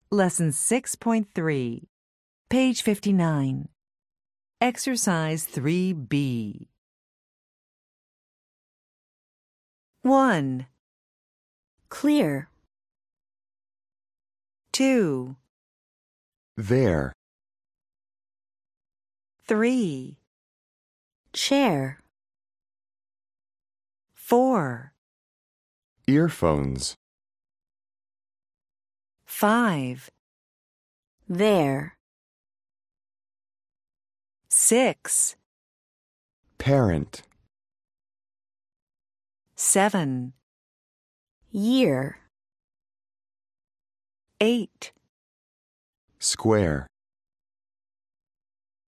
Lesson 6.3, page 59. Exercise 3B. 1, Clear. 2, There. 3, Chair. 4, Earphones. 5, There. 6, Parent. 7, Year. 8, Square.